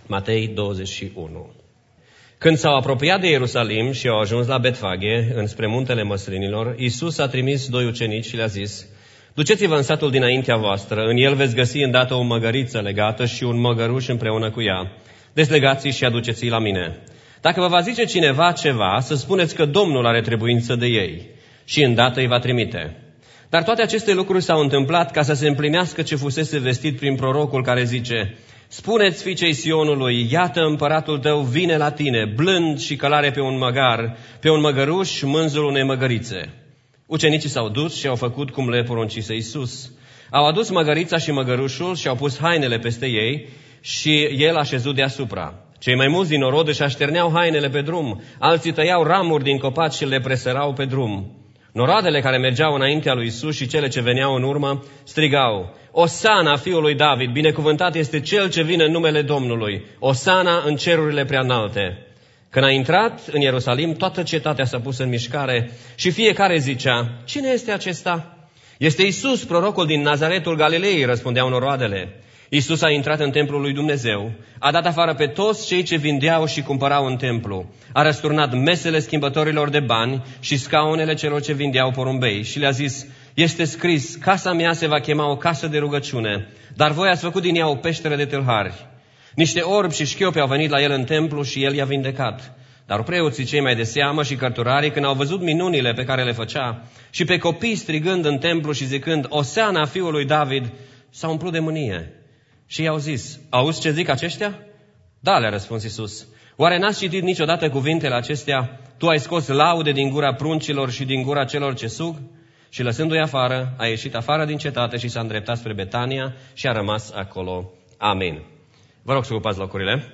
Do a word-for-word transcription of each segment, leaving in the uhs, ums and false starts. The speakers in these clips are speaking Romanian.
Matei douăzeci și unu. Când s-au apropiat de Ierusalim și au ajuns la Betfage, înspre muntele Măslinilor, Iisus a trimis doi ucenici și le-a zis: duceți-vă în satul dinaintea voastră, în el veți găsi îndată o măgăriță legată și un măgăruș împreună cu ea. Deslegați-i și aduceți-i la mine. Dacă vă va zice cineva ceva, să spuneți că Domnul are trebuință de ei și îndată îi va trimite. Dar toate aceste lucruri s-au întâmplat ca să se împlinească ce fusese vestit prin prorocul care zice: spuneți fiicei Sionului, iată împăratul tău vine la tine, blând și călare pe un măgar, pe un măgăruș, mânzul unei măgărițe. Ucenicii s-au dus și au făcut cum le poruncise Iisus. Au adus măgărița și măgărușul și au pus hainele peste ei și el a șezut deasupra. Cei mai mulți din norod își așterneau hainele pe drum, alții tăiau ramuri din copaci și le presărau pe drum. Noroadele care mergeau înaintea lui Iisus și cele ce veneau în urmă strigau: Osana fiului David, binecuvântat este cel ce vine în numele Domnului, Osana în cerurile preanalte. Când a intrat în Ierusalim, toată cetatea s-a pus în mișcare și fiecare zicea: cine este acesta? Este Iisus, prorocul din Nazaretul Galilei, răspundeau noroadele. Iisus a intrat în templul lui Dumnezeu, a dat afară pe toți cei ce vindeau și cumpărau în templu, a răsturnat mesele schimbătorilor de bani și scaunele celor ce vindeau porumbei și le-a zis: este scris, casa mea se va chema o casă de rugăciune, dar voi ați făcut din ea o peșteră de tâlhari. Niște orbi și șchiopi au venit la el în templu și el i-a vindecat. Dar preoții cei mai de seamă și cărturarii, când au văzut minunile pe care le făcea și pe copii strigând în templu și zicând: Osana fiului David, s-au umplut de mânie. Și i-au zis: auzi ce zic aceștia? Da, le-a răspuns Iisus. Oare n-ați citit niciodată cuvintele acestea? Tu ai scos laude din gura pruncilor și din gura celor ce sug? Și lăsându-i afară, a ieșit afară din cetate și s-a îndreptat spre Betania și a rămas acolo. Amin. Vă rog să ocupați locurile.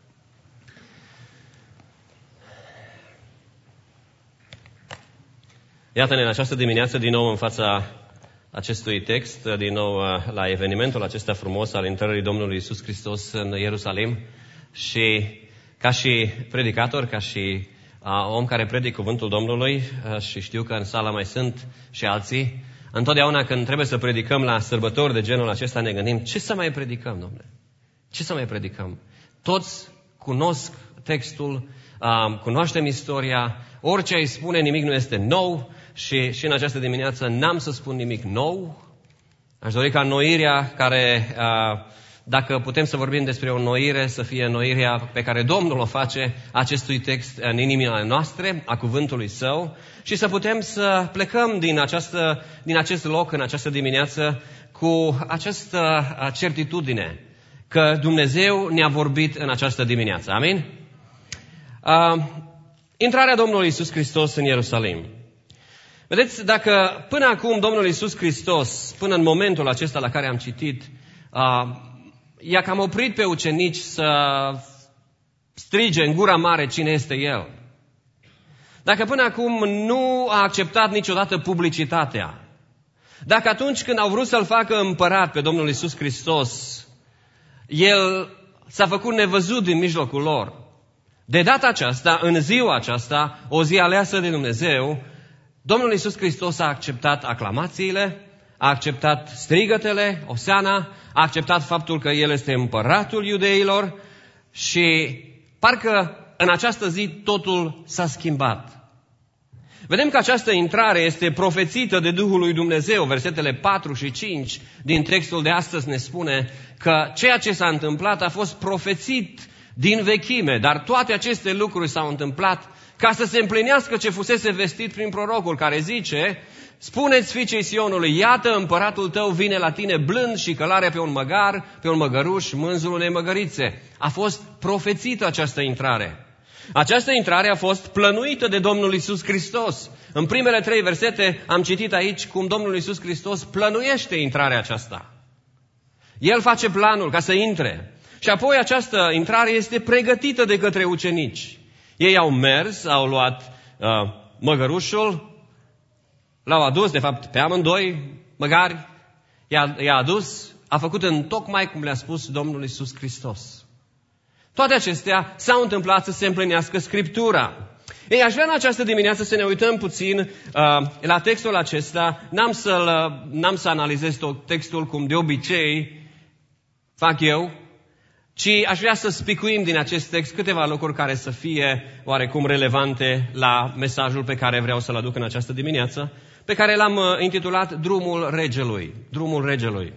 Iată-ne în această dimineață din nou în fața acestui text, din nou la evenimentul acesta frumos al intrării Domnului Iisus Hristos în Ierusalim. Și ca și predicator, ca și a, om care predic cuvântul Domnului, a, și știu că în sală mai sunt și alții, întotdeauna când trebuie să predicăm la sărbători de genul acesta ne gândim: ce să mai predicăm, Domnule? Ce să mai predicăm? Toți cunosc textul, a, cunoaștem istoria, orice îi spune nimic nu este nou și, și în această dimineață n-am să spun nimic nou. Aș dori ca înnoirea care, a, dacă putem să vorbim despre o înnoire, să fie înnoirea pe care Domnul o face acestui text în inimile noastre, a cuvântului Său, și să putem să plecăm din, această, din acest loc în această dimineață cu această certitudine că Dumnezeu ne-a vorbit în această dimineață. Amin? Uh, intrarea Domnului Iisus Hristos în Ierusalim. Vedeți, dacă până acum Domnul Iisus Hristos, până în momentul acesta la care am citit, uh, i-a cam oprit pe ucenici să strige în gura mare cine este El. Dacă până acum nu a acceptat niciodată publicitatea, dacă atunci când au vrut să-L facă împărat pe Domnul Iisus Hristos, El s-a făcut nevăzut din mijlocul lor, de data aceasta, în ziua aceasta, o zi aleasă de Dumnezeu, Domnul Iisus Hristos a acceptat aclamațiile, a acceptat strigătele, Osana, a acceptat faptul că El este împăratul iudeilor și parcă în această zi totul s-a schimbat. Vedem că această intrare este profețită de Duhul lui Dumnezeu. Versetele patru și cinci din textul de astăzi ne spune că ceea ce s-a întâmplat a fost profețit din vechime, dar toate aceste lucruri s-au întâmplat ca să se împlinească ce fusese vestit prin prorocul care zice: spuneți fiicei Sionului, iată împăratul tău vine la tine blând și călare pe un măgar, pe un măgăruș, mânzul unei măgărițe. A fost profețită această intrare. Această intrare a fost plănuită de Domnul Iisus Hristos. În primele trei versete am citit aici cum Domnul Iisus Hristos plănuiește intrarea aceasta. El face planul ca să intre. Și apoi această intrare este pregătită de către ucenici. Ei au mers, au luat uh, măgărușul, l-au adus, de fapt, pe amândoi măgari, i-a, i-a adus, a făcut în tocmai cum le-a spus Domnul Iisus Hristos. Toate acestea s-au întâmplat să se împlinească Scriptura. Ei, aș vrea în această dimineață să ne uităm puțin uh, la textul acesta. N-am, să-l, n-am să analizez tot textul cum de obicei fac eu, ci aș vrea să spicuim din acest text câteva lucruri care să fie oarecum relevante la mesajul pe care vreau să-l aduc în această dimineață, pe care l-am intitulat Drumul Regelui. Drumul Regelui.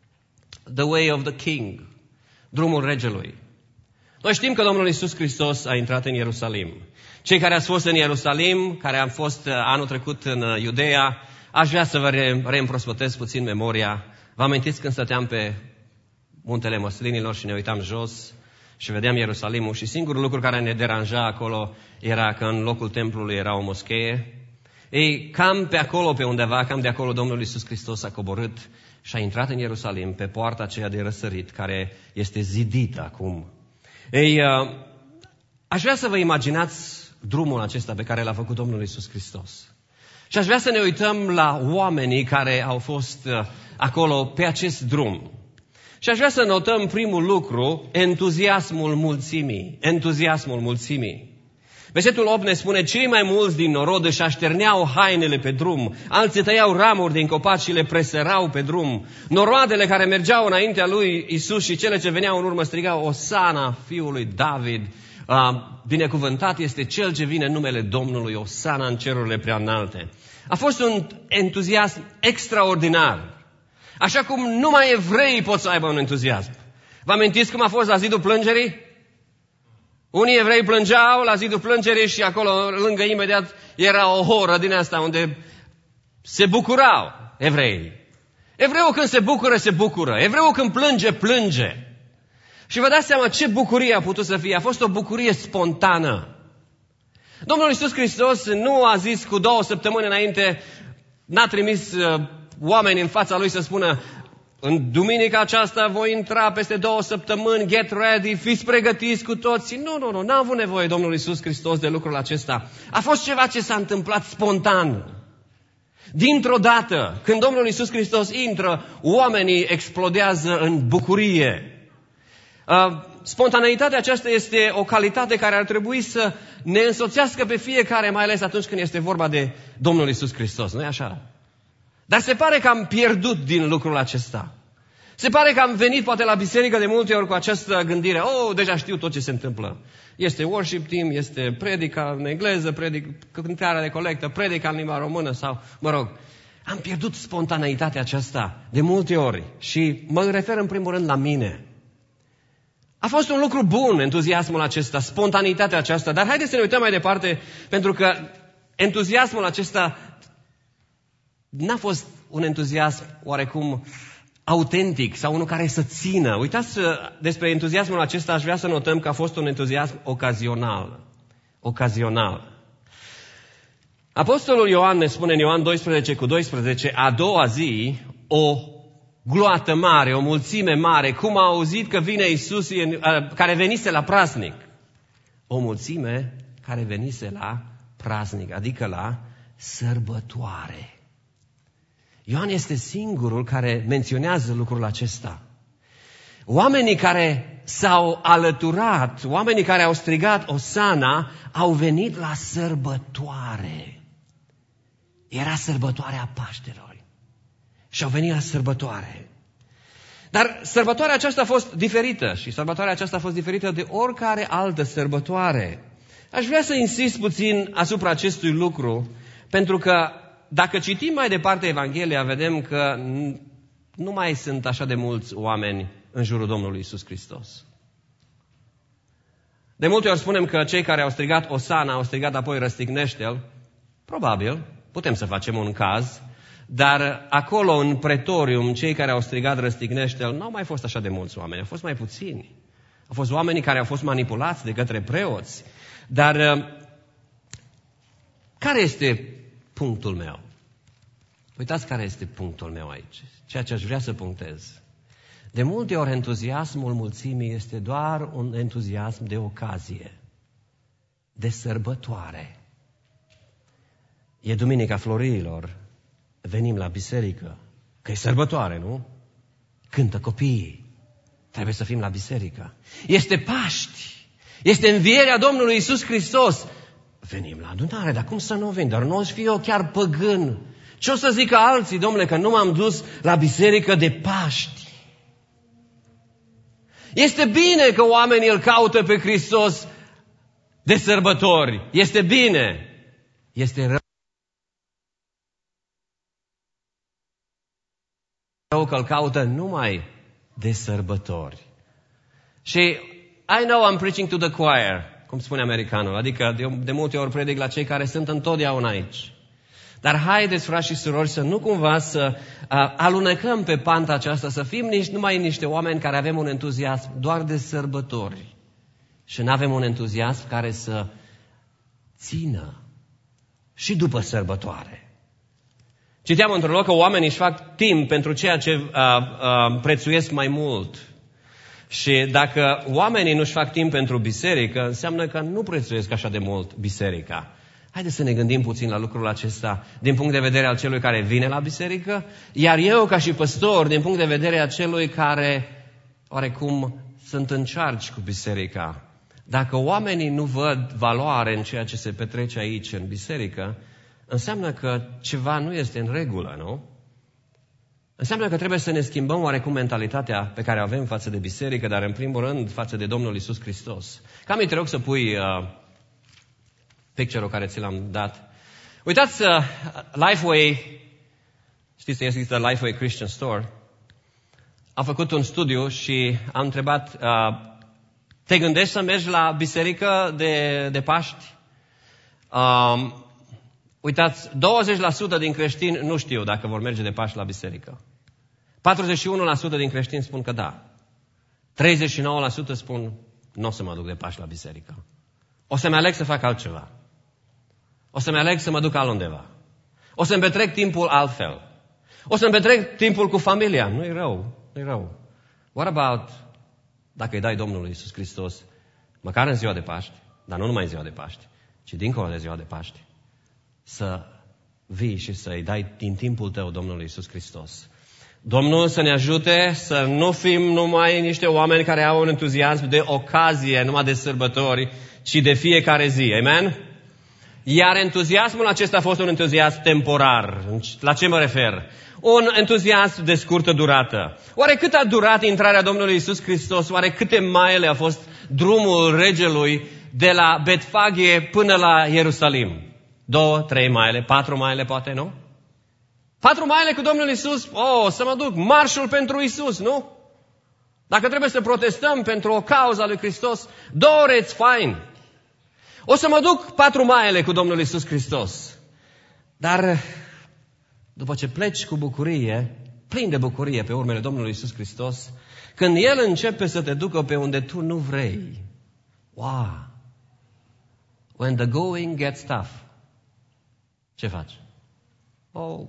The Way of the King. Drumul Regelui. Noi știm că Domnul Iisus Hristos a intrat în Ierusalim. Cei care ați fost în Ierusalim, care am fost anul trecut în Iudeea, aș vrea să vă reîmprospătez puțin memoria. Vă amintiți când stăteam pe Muntele Măslinilor și ne uitam jos și vedeam Ierusalimul și singurul lucru care ne deranja acolo era că în locul templului era o moschee. Ei, cam pe acolo, pe undeva, cam de acolo Domnul Iisus Hristos a coborât și a intrat în Ierusalim pe poarta aceea de răsărit care este zidită acum. Ei, aș vrea să vă imaginați drumul acesta pe care l-a făcut Domnul Iisus Hristos. Și aș vrea să ne uităm la oamenii care au fost acolo pe acest drum. Și aș vrea să notăm primul lucru, entuziasmul mulțimii. Entuziasmul mulțimii. Versetul opt ne spune, cei mai mulți din norod își așterneau hainele pe drum, alții tăiau ramuri din copaci și le presărau pe drum. Noroadele care mergeau înaintea lui Isus și cele ce veneau în urmă strigau, Osana, fiului David, binecuvântat este cel ce vine în numele Domnului, Osana în cerurile prea înalte. A fost un entuziasm extraordinar. Așa cum numai evreii pot să aibă un entuziasm. Vă amintiți cum a fost la zidul plângerii? Unii evrei plângeau la zidul plângerii și acolo, lângă imediat, era o horă din asta unde se bucurau evreii. Evreul când se bucură, se bucură. Evreul când plânge, plânge. Și vă dați seama ce bucurie a putut să fie. A fost o bucurie spontană. Domnul Iisus Hristos nu a zis cu două săptămâni înainte, n-a trimis uh, oameni în fața lui să spună, în duminica aceasta voi intra peste două săptămâni, get ready, fiți pregătiți cu toții. Nu, nu, nu, n-a avut nevoie Domnul Iisus Hristos de lucrul acesta. A fost ceva ce s-a întâmplat spontan. Dintr-o dată, când Domnul Iisus Hristos intră, oamenii explodează în bucurie. Uh, spontaneitatea aceasta este o calitate care ar trebui să ne însoțească pe fiecare, mai ales atunci când este vorba de Domnul Iisus Hristos. Nu-i așa? Dar se pare că am pierdut din lucrul acesta. Se pare că am venit poate la biserică de multe ori cu această gândire. Oh, deja știu tot ce se întâmplă. Este worship team, este predica în engleză, predic, cântarea de colectă, predica în limba română sau, mă rog, am pierdut spontaneitatea aceasta de multe ori. Și mă refer în primul rând la mine. A fost un lucru bun entuziasmul acesta, spontanitatea aceasta, dar haideți să ne uităm mai departe, pentru că entuziasmul acesta n-a fost un entuziasm oarecum autentic sau unul care să țină. Uitați, despre entuziasmul acesta aș vrea să notăm că a fost un entuziasm ocazional. Ocazional. Apostolul Ioan ne spune în Ioan doisprezece cu doisprezece, a doua zi, o gloată mare, o mulțime mare, cum a auzit că vine Iisus, care venise la praznic. O mulțime care venise la praznic, adică la sărbătoare. Ioan este singurul care menționează lucrul acesta. Oamenii care s-au alăturat, oamenii care au strigat Osana, au venit la sărbătoare. Era sărbătoarea Paștelor. Și au venit la sărbătoare. Dar sărbătoarea aceasta a fost diferită și sărbătoarea aceasta a fost diferită de oricare altă sărbătoare. Aș vrea să insist puțin asupra acestui lucru, pentru că dacă citim mai departe Evanghelia, vedem că nu mai sunt așa de mulți oameni în jurul Domnului Iisus Hristos. De multe ori spunem că cei care au strigat Osana, au strigat apoi răstignește-l. Probabil, putem să facem un caz, dar acolo în pretorium, cei care au strigat răstignește-l, nu au mai fost așa de mulți oameni, au fost mai puțini. Au fost oamenii care au fost manipulați de către preoți. Dar care este punctul meu? Uitați care este punctul meu aici, ceea ce aș vrea să punctez. De multe ori entuziasmul mulțimii este doar un entuziasm de ocazie, de sărbătoare. E Duminica Florilor, venim la biserică, că e sărbătoare, nu? Cântă copiii, trebuie să fim la biserică. Este Paști, este învierea Domnului Iisus Hristos. Venim la adunare, dar cum să nu vin? Dar nu o să fiu eu chiar păgân. Ce o să zică alții, domnule, că nu m-am dus la biserică de Paști? Este bine că oamenii îl caută pe Hristos de sărbători. Este bine. Este rău. Rău că îl caută numai de sărbători. Și I know I'm preaching to the choir, cum spune americanul, adică de, de multe ori predic la cei care sunt întotdeauna aici. Dar haideți, frați și surori, să nu cumva să uh, alunecăm pe panta aceasta, să fim nici, numai niște oameni care avem un entuziasm doar de sărbători și nu avem un entuziasm care să țină și după sărbătoare. Citeam într-un loc că oamenii își fac timp pentru ceea ce uh, uh, prețuiesc mai mult. Și dacă oamenii nu-și fac timp pentru biserică, înseamnă că nu prețuiesc așa de mult biserica. Haideți să ne gândim puțin la lucrul acesta din punct de vedere al celui care vine la biserică, iar eu ca și păstor din punct de vedere al celui care oarecum sunt în charge cu biserica. Dacă oamenii nu văd valoare în ceea ce se petrece aici în biserică, înseamnă că ceva nu este în regulă, nu? Înseamnă că trebuie să ne schimbăm oarecum mentalitatea pe care o avem față de biserică, dar în primul rând față de Domnul Iisus Hristos. Cam te rog să pui uh, picture-ul care ți l-am dat. Uitați, uh, Lifeway, știți că există Lifeway Christian Store, am făcut un studiu și am întrebat, uh, te gândești să mergi la biserică de, de Paști? Um, Uitați, douăzeci la sută din creștini nu știu dacă vor merge de Paști la biserică. patruzeci și unu la sută din creștini spun că da. treizeci și nouă la sută spun nu o să mă duc de Paști la biserică. O să-mi aleg să fac altceva. O să-mi aleg să mă duc altundeva. O să-mi petrec timpul altfel. O să-mi petrec timpul cu familia. Nu-i rău, nu-i rău. What about dacă îi dai Domnului Iisus Hristos, măcar în ziua de Paști, dar nu numai în ziua de Paști, ci dincolo de ziua de Paști, să vii și să-i dai din timpul tău Domnului Iisus Hristos. Domnul să ne ajute să nu fim numai niște oameni care au un entuziasm de ocazie, numai de sărbători, ci de fiecare zi. Amen? Iar entuziasmul acesta a fost un entuziasm temporar. La ce mă refer? Un entuziasm de scurtă durată. Oare cât a durat intrarea Domnului Iisus Hristos? Oare câte maile a fost drumul regelui de la Betfage până la Ierusalim? Două, trei maile, patru maile poate, nu? Patru maile cu Domnul Iisus, oh, să mă duc, marșul pentru Iisus, nu? Dacă trebuie să protestăm pentru o cauză a lui Hristos, două ore, it's fine. O să mă duc patru maile cu Domnul Iisus Hristos. Dar după ce pleci cu bucurie, plin de bucurie pe urmele Domnului Iisus Hristos, când El începe să te ducă pe unde tu nu vrei, wow! When the going gets tough, ce faci? Oh,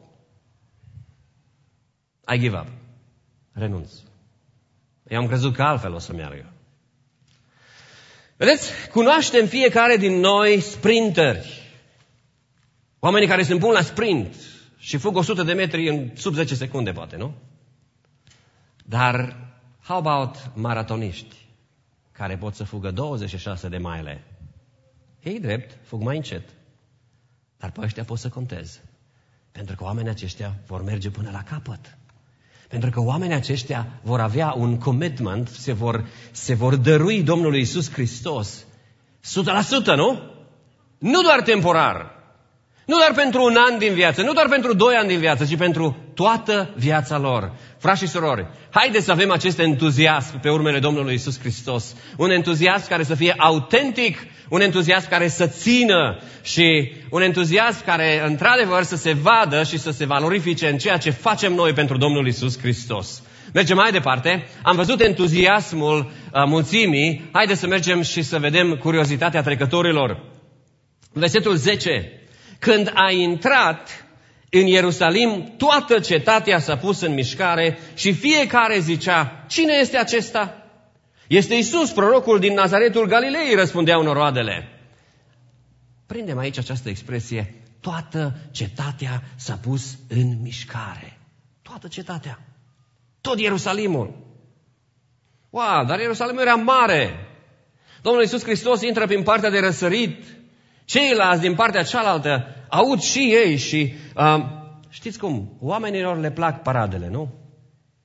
I give up. Renunț. Eu am crezut că altfel o să meargă. Vedeți, cunoaștem fiecare din noi sprinteri. Oamenii care se împun la sprint și fug o sută de metri în sub zece secunde, poate, nu? Dar how about maratoniști care pot să fugă douăzeci și șase de maile? Ei drept, fug mai încet. Dar pe ăștia pot să contez. Pentru că oamenii aceștia vor merge până la capăt. Pentru că oamenii aceștia vor avea un commitment, se vor, se vor dărui Domnului Iisus Hristos. Sută la sută, nu? Nu doar temporar. Nu doar pentru un an din viață, nu doar pentru doi ani din viață, ci pentru toată viața lor. Frați și surori, haideți să avem acest entuziasm pe urmele Domnului Iisus Hristos. Un entuziasm care să fie autentic, un entuziasm care să țină și un entuziasm care, într-adevăr, să se vadă și să se valorifice în ceea ce facem noi pentru Domnul Iisus Hristos. Mergem mai departe. Am văzut entuziasmul uh, mulțimii. Haideți să mergem și să vedem curiozitatea trecătorilor. Versetul zece. Când a intrat în Ierusalim, toată cetatea s-a pus în mișcare și fiecare zicea, cine este acesta? Este Iisus, prorocul din Nazaretul Galilei, răspundeau noroadele. Prindem aici această expresie, toată cetatea s-a pus în mișcare. Toată cetatea. Tot Ierusalimul. Wow, dar Ierusalimul era mare. Domnul Iisus Hristos intră prin partea de răsărit. Ceilalți din partea cealaltă aud și ei și uh, știți cum? Oamenilor le plac paradele, nu?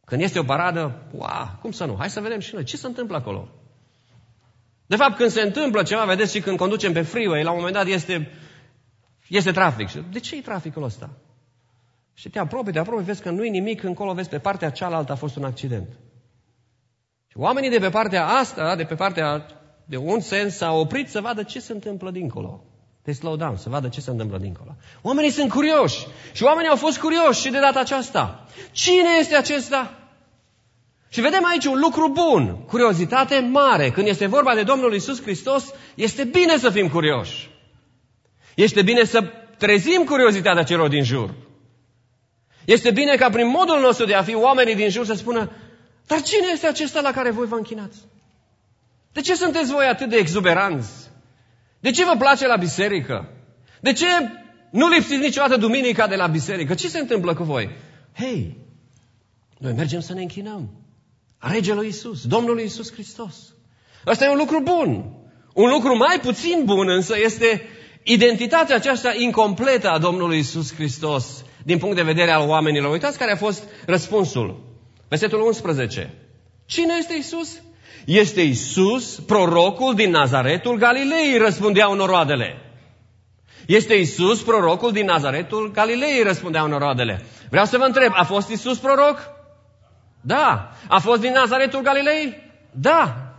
Când este o paradă, wow, cum să nu? Hai să vedem și noi ce se întâmplă acolo. De fapt, când se întâmplă ceva, vedeți și când conducem pe freeway, la un moment dat este, este trafic. De ce e traficul ăsta? Și te apropii, te apropii, vezi că nu-i nimic, încolo vezi pe partea cealaltă a fost un accident. Și oamenii de pe partea asta, de pe partea de un sens, s-au oprit să vadă ce se întâmplă dincolo. They slow down, să vadă ce se întâmplă dincolo. Oamenii sunt curioși. Și oamenii au fost curioși și de data aceasta. Cine este acesta? Și vedem aici un lucru bun. Curiozitate mare. Când este vorba de Domnul Iisus Hristos, este bine să fim curioși. Este bine să trezim curiozitatea celor din jur. Este bine ca prin modul nostru de a fi oamenii din jur să spună: dar cine este acesta la care voi vă închinați? De ce sunteți voi atât de exuberanți? De ce vă place la biserică? De ce nu lipsiți niciodată duminica de la biserică? Ce se întâmplă cu voi? Hei, noi mergem să ne închinăm Regelui Iisus, Domnului Iisus Hristos. Ăsta e un lucru bun. Un lucru mai puțin bun însă este identitatea aceasta incompletă a Domnului Iisus Hristos din punct de vedere al oamenilor. Uitați care a fost răspunsul. Versetul unsprezece. Cine este Iisus? Este Iisus, prorocul din Nazaretul Galilei, răspundeau noroadele. Este Iisus, prorocul din Nazaretul Galilei, răspundeau noroadele. Vreau să vă întreb, a fost Iisus proroc? Da. A fost din Nazaretul Galilei? Da.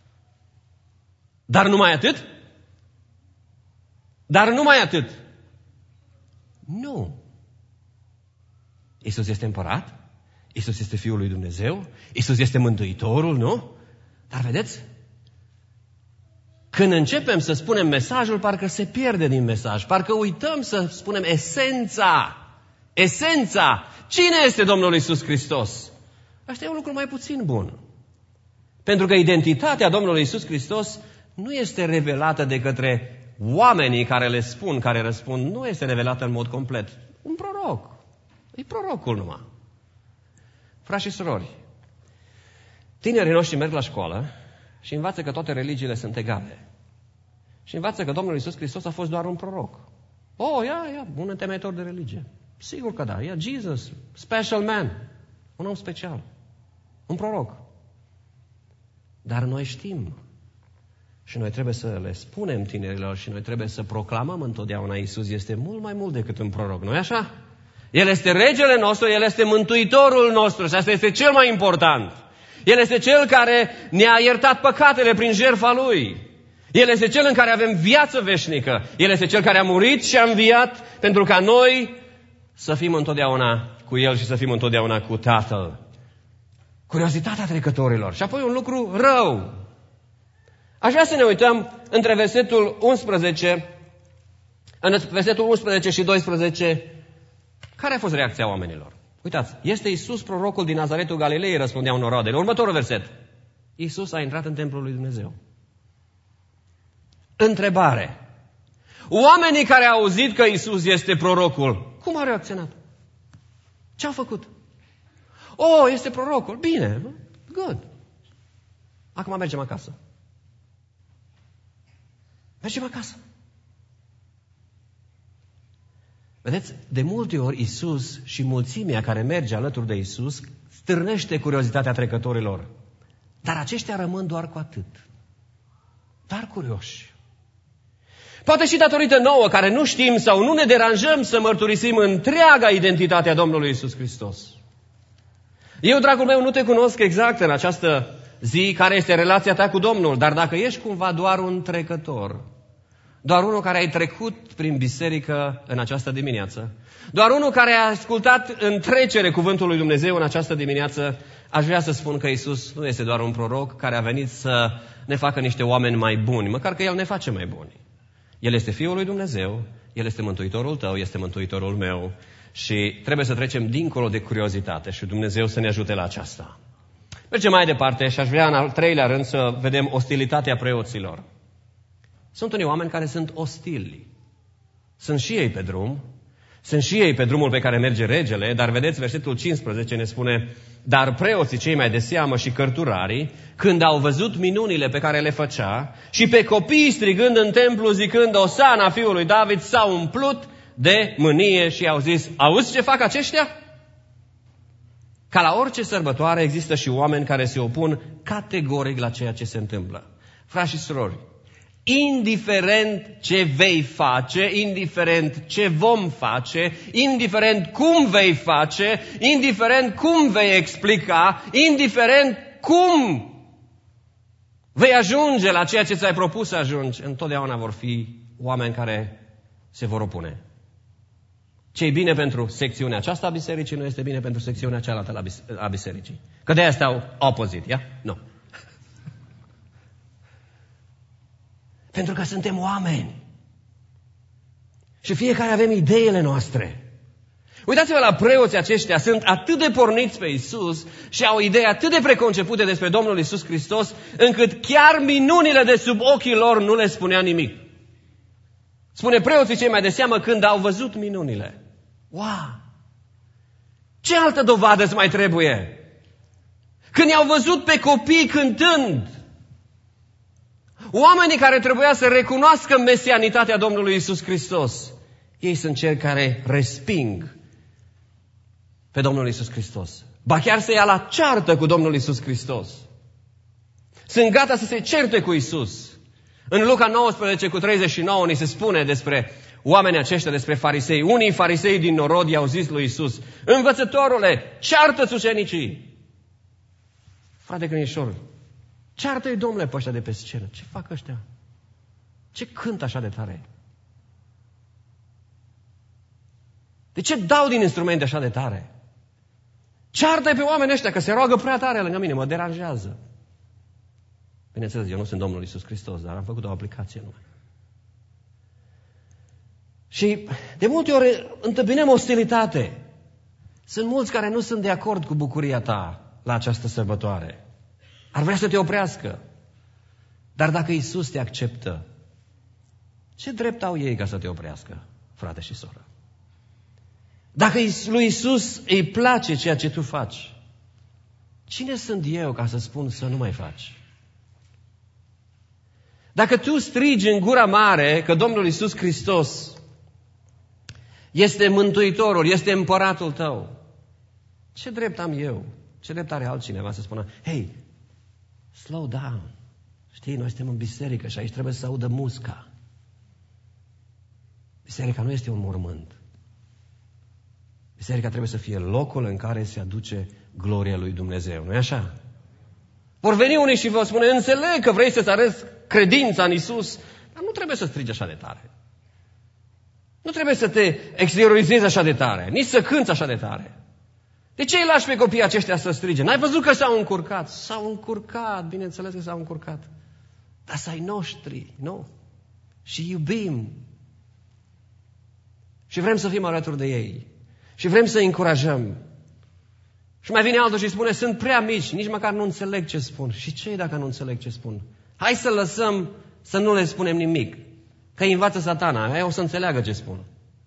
Dar numai atât? Dar numai atât. Nu. Iisus este împărat? Iisus este Fiul lui Dumnezeu? Iisus este Mântuitorul, nu? Dar vedeți? Când începem să spunem mesajul, parcă se pierde din mesaj. Parcă uităm să spunem esența. Esența. Cine este Domnul Iisus Hristos? Asta e un lucru mai puțin bun. Pentru că identitatea Domnului Iisus Hristos nu este revelată de către oamenii care le spun, care răspund. Nu este revelată în mod complet. Un proroc. E prorocul numai. Frați și surori, tinerii noștri merg la școală și învață că toate religiile sunt egale. Și învață că Domnul Iisus Hristos a fost doar un proroc. Oh, ia, ia, un întemeitor de religie. Sigur că da, ia, Jesus, special man, un om special, un proroc. Dar noi știm și noi trebuie să le spunem tinerilor și noi trebuie să proclamăm întotdeauna: Iisus este mult mai mult decât un proroc, nu-i așa? El este regele nostru, El este mântuitorul nostru și asta este cel mai important. El este Cel care ne-a iertat păcatele prin jertfa Lui. El este Cel în care avem viață veșnică. El este Cel care a murit și a înviat pentru ca noi să fim întotdeauna cu El și să fim întotdeauna cu Tatăl. Curiozitatea trecătorilor. Și apoi un lucru rău. Aș vrea să ne uităm între versetul unsprezece, în versetul unsprezece și doisprezece. Care a fost reacția oamenilor? Uitați, este Iisus, prorocul din Nazaretul Galilei, răspundeau noroadele. Următorul verset. Iisus a intrat în templul lui Dumnezeu. Întrebare. Oamenii care au auzit că Iisus este prorocul, cum au reacționat? Ce au făcut? Oh, este prorocul. Bine, good. Acum mergem acasă. Mergem acasă. Vedeți, de multe ori Iisus și mulțimea care merge alături de Iisus stârnește curiozitatea trecătorilor. Dar aceștia rămân doar cu atât. Dar curioși. Poate și datorită nouă, care nu știm sau nu ne deranjăm să mărturisim întreaga identitate a Domnului Iisus Hristos. Eu, dragul meu, nu te cunosc exact în această zi care este relația ta cu Domnul, dar dacă ești cumva doar un trecător, doar unul care ai trecut prin biserică în această dimineață, doar unul care a ascultat în trecere cuvântul lui Dumnezeu în această dimineață, aș vrea să spun că Iisus nu este doar un proroc care a venit să ne facă niște oameni mai buni, măcar că El ne face mai buni. El este Fiul lui Dumnezeu, El este Mântuitorul tău, este Mântuitorul meu și trebuie să trecem dincolo de curiozitate și Dumnezeu să ne ajute la aceasta. Mergem mai departe și aș vrea în al treilea rând să vedem ostilitatea preoților. Sunt unii oameni care sunt ostili. Sunt și ei pe drum, sunt și ei pe drumul pe care merge regele, dar vedeți, versetul cincisprezece ne spune: dar preoții cei mai de seamă și cărturarii, când au văzut minunile pe care le făcea și pe copii strigând în templu zicând Osana fiului David, s-au umplut de mânie și au zis: auzi ce fac aceștia? Ca la orice sărbătoare există și oameni care se opun categoric la ceea ce se întâmplă. Frați și surori, indiferent ce vei face, indiferent ce vom face, indiferent cum vei face, indiferent cum vei explica, indiferent cum vei ajunge la ceea ce ți-ai propus să ajungi, întotdeauna vor fi oameni care se vor opune. Ce e bine pentru secțiunea aceasta a bisericii nu este bine pentru secțiunea cealaltă a bisericii. Că de aia stau opozit, ia? Nu. Pentru că suntem oameni. Și fiecare avem ideile noastre. Uitați-vă la preoții aceștia, sunt atât de porniți pe Iisus și au idei atât de preconcepute despre Domnul Iisus Hristos, încât chiar minunile de sub ochii lor nu le spunea nimic. Spune preoții cei mai de seamă când au văzut minunile. Wow! Ce altă dovadă îți mai trebuie? Când i-au văzut pe copii cântând, oamenii care trebuia să recunoască mesianitatea Domnului Iisus Hristos, ei sunt cei care resping pe Domnul Iisus Hristos. Ba chiar să ia la ceartă cu Domnul Iisus Hristos. Sunt gata să se certe cu Iisus. În Luca nouăsprezece cu treizeci și nouă ni se spune despre oamenii aceștia, despre farisei. Unii farisei din norod i-au zis lui Iisus: învățătorule, ceartă-ți ucenicii. Frate crinișor, ceartă-i, Domnule, pe ăștia de pe scenă. Ce fac ăștia? Ce cântă așa de tare? De ce dau din instrumente așa de tare? Ceartă-i pe oamenii ăștia, că se roagă prea tare lângă mine, mă deranjează. Bineînțeles, eu nu sunt Domnul Iisus Hristos, dar am făcut o aplicație numai. Și de multe ori întâmpinăm ostilitate. Sunt mulți care nu sunt de acord cu bucuria ta la această sărbătoare. Ar vrea să te oprească. Dar dacă Iisus te acceptă, ce drept au ei ca să te oprească, frate și soră? Dacă lui Iisus îi place ceea ce tu faci, cine sunt eu ca să spun să nu mai faci? Dacă tu strigi în gura mare că Domnul Iisus Hristos este Mântuitorul, este împăratul tău, ce drept am eu? Ce drept are altcineva să spună: hei, slow down. Știi, noi suntem în biserică și aici trebuie să audă musca. Biserica nu este un mormânt. Biserica trebuie să fie locul în care se aduce gloria lui Dumnezeu. Nu-i așa? Vor veni unii și vă spune: înțeleg că vrei să-ți arăți credința în Iisus, dar nu trebuie să strigi așa de tare. Nu trebuie să te exteriorizezi așa de tare, nici să cânți așa de tare. De ce îi lași pe copiii aceștia să strige? N-ai văzut că s-au încurcat? S-au încurcat, bineînțeles că s-au încurcat. Dar să ai noștri, nu? Și iubim. Și vrem să fim alături de ei. Și vrem să îi încurajăm. Și mai vine altul și spune: sunt prea mici, nici măcar nu înțeleg ce spun. Și ce dacă nu înțeleg ce spun? Hai să lăsăm să nu le spunem nimic. Că îi învață Satana, aia o să înțeleagă ce spun.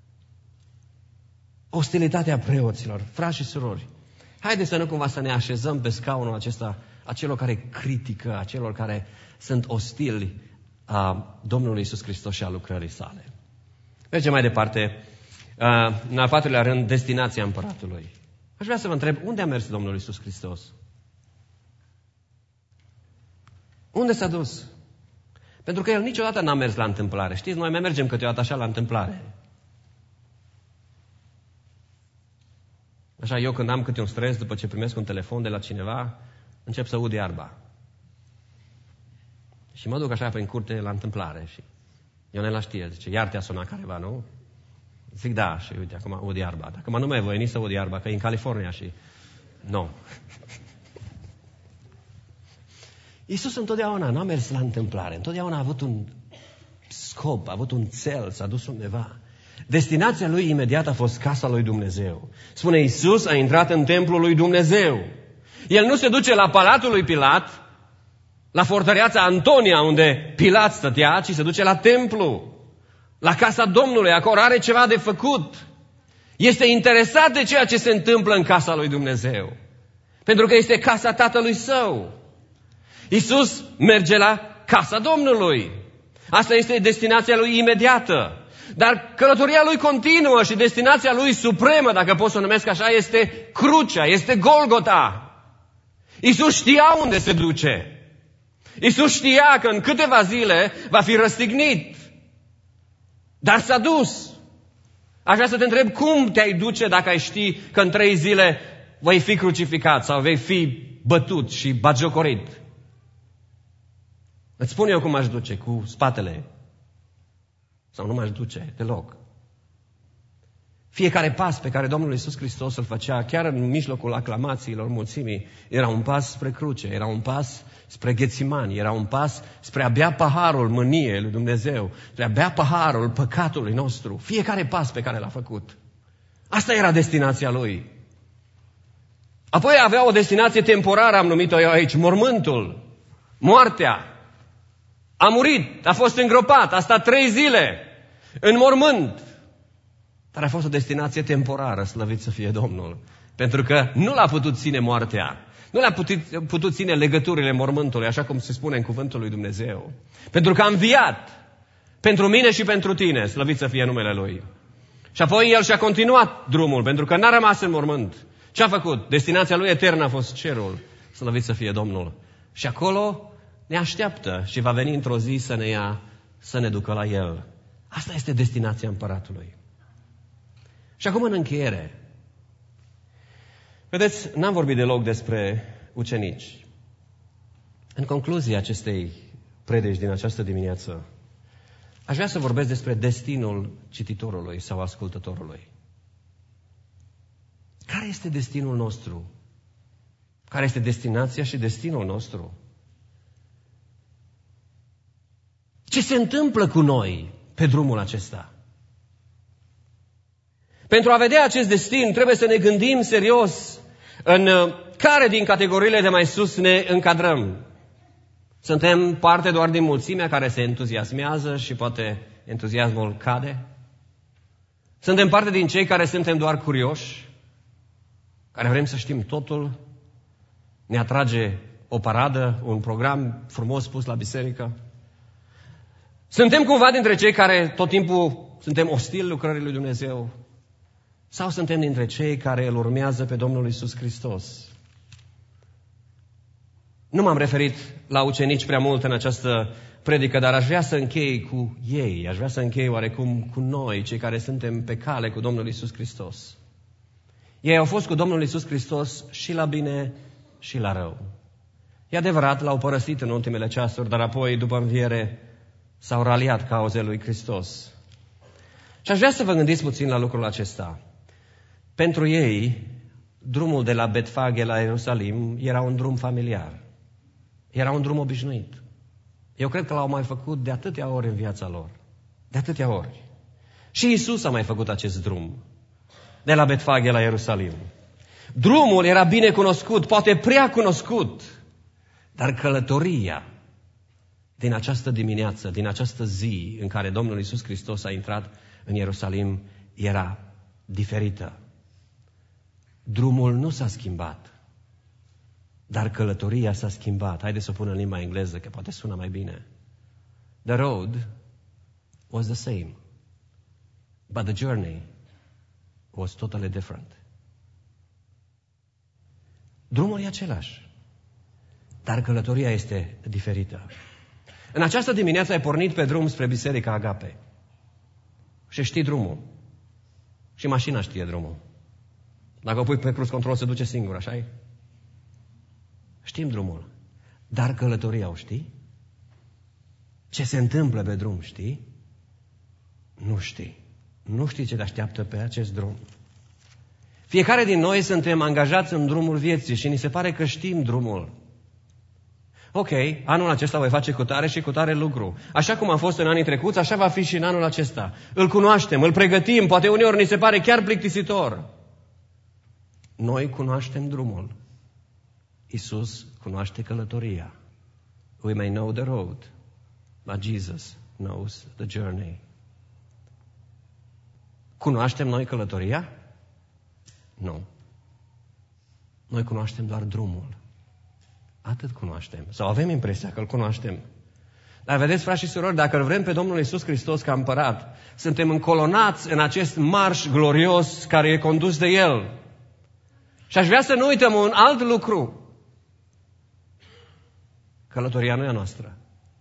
Ostilitatea preoților, frați și surori. Haideți să nu cumva să ne așezăm pe scaunul acesta a celor care critică, a celor care sunt ostili a Domnului Iisus Hristos și a lucrării sale. Mergem mai departe. În al patrulea rând, destinația împăratului. Aș vrea să vă întreb, unde a mers Domnul Iisus Hristos? Unde s-a dus? Pentru că El niciodată n-a mers la întâmplare. Știți, noi mai mergem câteodată așa la întâmplare. Așa, eu când am câte un stres, după ce primesc un telefon de la cineva, încep să ud iarba. Și mă duc așa prin curte la întâmplare. Și Ionela știe, zice: iar te-a sunat careva, nu? Zic: da, și uite, acum ud iarba. Dacă mă nu mai voi nici să ud iarba, că e în California și... Nu. Iisus întotdeauna n-a mers la întâmplare. Întotdeauna a avut un scop, a avut un cel, s-a dus undeva. Destinația lui imediat a fost casa lui Dumnezeu. Spune: Iisus a intrat în templul lui Dumnezeu. El nu se duce la palatul lui Pilat, la fortăreața Antonia, unde Pilat stătea, ci se duce la templu, la casa Domnului. Acolo are ceva de făcut. Este interesat de ceea ce se întâmplă în casa lui Dumnezeu. Pentru că este casa Tatălui Său. Iisus merge la casa Domnului. Asta este destinația lui imediată. Dar călătoria lui continuă și destinația lui supremă, dacă pot să o numesc așa, este crucea, este Golgota. Iisus știa unde se duce. Iisus știa că în câteva zile va fi răstignit. Dar s-a dus. Aș vrea să te întreb, cum te-ai duce dacă ai ști că în trei zile vei fi crucificat sau vei fi bătut și batjocorit? Îți spun eu cum m-aș duce, cu spatele. Sau nu m-aș duce deloc. Fiecare pas pe care Domnul Iisus Hristos îl făcea, chiar în mijlocul aclamațiilor mulțimii, era un pas spre cruce, era un pas spre Ghețimani, era un pas spre a bea paharul mâniei lui Dumnezeu, spre a bea paharul păcatului nostru. Fiecare pas pe care l-a făcut. Asta era destinația lui. Apoi avea o destinație temporară, am numit-o eu aici, mormântul, moartea. A murit, a fost îngropat, a stat trei zile în mormânt. Dar a fost o destinație temporară, slăvit să fie Domnul. Pentru că nu l-a putut ține moartea. Nu l-a putut, putut ține legăturile mormântului, așa cum se spune în cuvântul lui Dumnezeu. Pentru că a înviat. Pentru mine și pentru tine, slăvit să fie numele Lui. Și apoi El și-a continuat drumul, pentru că n-a rămas în mormânt. Ce a făcut? Destinația Lui eternă a fost cerul, slăvit să fie Domnul. Și acolo ne așteaptă și va veni într-o zi să ne ia, să ne ducă la El. Asta este destinația împăratului. Și acum în încheiere. Vedeți, n-am vorbit deloc despre ucenici. În concluzia acestei predici din această dimineață, aș vrea să vorbesc despre destinul cititorului sau ascultătorului. Care este destinul nostru? Care este destinația și destinul nostru? Ce se întâmplă cu noi pe drumul acesta? Pentru a vedea acest destin, trebuie să ne gândim serios în care din categoriile de mai sus ne încadrăm. Suntem parte doar din mulțimea care se entuziasmează și poate entuziasmul cade? Suntem parte din cei care suntem doar curioși, care vrem să știm totul? Ne atrage o paradă, un program frumos pus la biserică? Suntem cumva dintre cei care tot timpul suntem ostili lucrării lui Dumnezeu? Sau suntem dintre cei care îl urmează pe Domnul Iisus Hristos? Nu m-am referit la ucenici prea mult în această predică, dar aș vrea să închei cu ei, aș vrea să închei oarecum cu noi, cei care suntem pe cale cu Domnul Iisus Hristos. Ei au fost cu Domnul Iisus Hristos și la bine și la rău. E adevărat, l-au părăsit în ultimele ceasuri, dar apoi, după înviere, s-au raliat cauzei lui Hristos. Și aș vrea să vă gândiți puțin la lucrul acesta. Pentru ei, drumul de la Betfage la Ierusalim era un drum familiar. Era un drum obișnuit. Eu cred că l-au mai făcut de atâtea ori în viața lor. De atâtea ori. Și Iisus a mai făcut acest drum. De la Betfage la Ierusalim. Drumul era bine cunoscut, poate prea cunoscut. Dar călătoria din această dimineață, din această zi în care Domnul Iisus Hristos a intrat în Ierusalim, era diferită. Drumul nu s-a schimbat, dar călătoria s-a schimbat. Haideți să o pun în limba engleză, că poate sună mai bine. The road was the same, but the journey was totally different. Drumul e același, dar călătoria este diferită. În această dimineață ai pornit pe drum spre Biserica Agape. Și știi drumul. Și mașina știe drumul. Dacă o pui pe cruise control, se duce singur, așa-i? Știm drumul. Dar călătoria o știi? Ce se întâmplă pe drum, știi? Nu știi. Nu știi ce te așteaptă pe acest drum. Fiecare din noi suntem angajați în drumul vieții și ni se pare că știm drumul. Ok, anul acesta voi face cu tare și cu tare lucru. Așa cum a fost în anii trecuți, așa va fi și în anul acesta. Îl cunoaștem, îl pregătim, poate uneori ni se pare chiar plictisitor. Noi cunoaștem drumul. Iisus cunoaște călătoria. We may know the road, but Jesus knows the journey. Cunoaștem noi călătoria? Nu. Noi cunoaștem doar drumul. Atât cunoaștem. Sau avem impresia că îl cunoaștem. Dar vedeți, frați și surori, dacă îl vrem pe Domnul Iisus Hristos ca împărat, suntem încolonați în acest marș glorios care e condus de El. Și aș vrea să nu uităm un alt lucru. Călătoria nu e a noastră.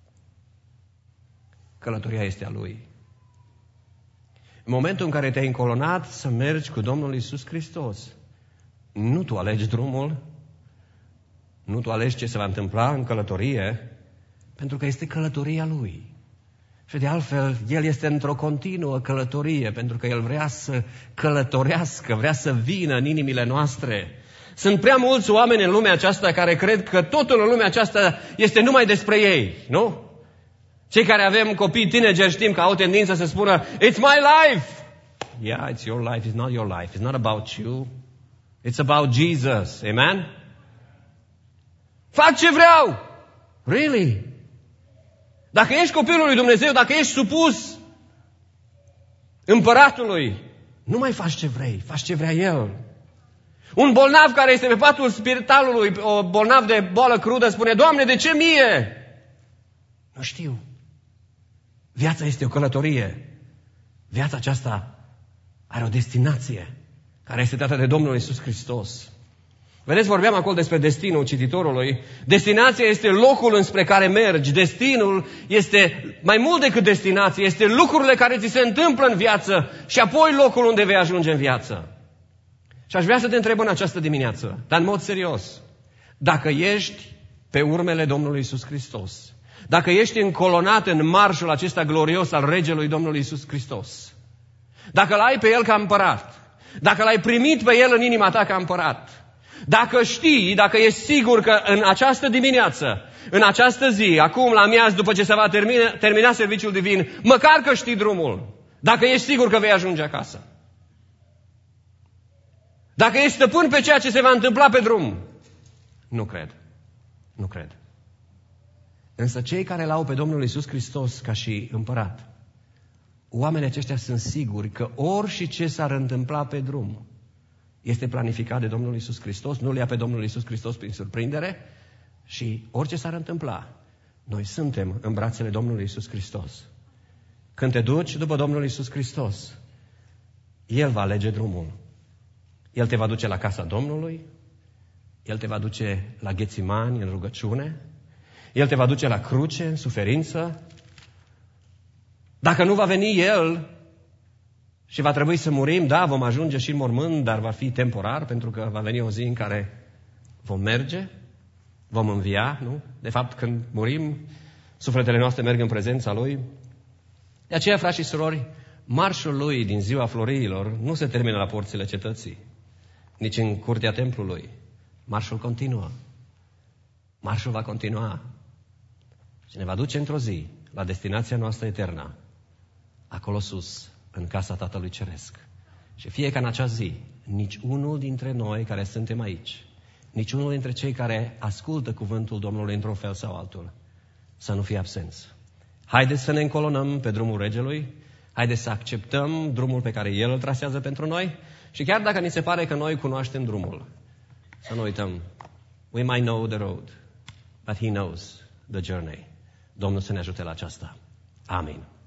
Călătoria este a Lui. În momentul în care te-ai încolonat să mergi cu Domnul Iisus Hristos, nu tu alegi drumul, nu tu alegi ce se va întâmpla în călătorie, pentru că este călătoria Lui. Și de altfel, El este într-o continuă călătorie, pentru că El vrea să călătorească, vrea să vină în inimile noastre. Sunt prea mulți oameni în lumea aceasta care cred că totul în lumea aceasta este numai despre ei, nu? Cei care avem copii tineri știm că au tendința să spună, it's my life! Yeah, it's your life, it's not your life, it's not about you. It's about Jesus, amen? Fac ce vreau! Really? Dacă ești copilul lui Dumnezeu, dacă ești supus împăratului, nu mai faci ce vrei, faci ce vrea El. Un bolnav care este pe patul spitalului, o bolnav de boală crudă, spune, Doamne, de ce mie? Nu știu. Viața este o călătorie. Viața aceasta are o destinație care este dată de Domnul Iisus Hristos. Vedeți, vorbeam acolo despre destinul cititorului. Destinația este locul înspre care mergi. Destinul este mai mult decât destinație. Este lucrurile care ți se întâmplă în viață și apoi locul unde vei ajunge în viață. Și aș vrea să te întreb în această dimineață, dar în mod serios, dacă ești pe urmele Domnului Iisus Hristos, dacă ești încolonat în marșul acesta glorios al Regelui Domnului Iisus Hristos, dacă l-ai pe El ca împărat, dacă l-ai primit pe El în inima ta ca împărat, dacă știi, dacă ești sigur că în această dimineață, în această zi, acum la miaz, după ce se va termina, termina serviciul divin, măcar că știi drumul, dacă ești sigur că vei ajunge acasă, dacă ești stăpân pe ceea ce se va întâmpla pe drum, nu cred, nu cred. Însă cei care l-au pe Domnul Iisus Hristos ca și împărat, oamenii aceștia sunt siguri că ori și ce s-ar întâmpla pe drum, este planificat de Domnul Iisus Hristos, nu le ia pe Domnul Iisus Hristos prin surprindere și orice s-ar întâmpla, noi suntem în brațele Domnului Iisus Hristos. Când te duci după Domnul Iisus Hristos, El va alege drumul. El te va duce la casa Domnului, El te va duce la Ghețimani în rugăciune, El te va duce la cruce în suferință. Dacă nu va veni El și va trebui să murim, da, vom ajunge și în mormânt, dar va fi temporar, pentru că va veni o zi în care vom merge, vom învia, nu? De fapt, când murim, sufletele noastre merg în prezența Lui. De aceea, frați și surori, marșul Lui din ziua floriilor nu se termină la porțile cetății, nici în curtea templului. Marșul continuă. Marșul va continua și ne va duce într-o zi la destinația noastră eternă, acolo sus, în casa Tatălui Ceresc. Și fie ca în acea zi, nici unul dintre noi care suntem aici, nici unul dintre cei care ascultă cuvântul Domnului într-un fel sau altul, să nu fie absenți. Haideți să ne încolonăm pe drumul Regelui, haideți să acceptăm drumul pe care El îl trasează pentru noi și chiar dacă ni se pare că noi cunoaștem drumul, să nu uităm, we might know the road, but He knows the journey. Domnul să ne ajute la aceasta. Amin.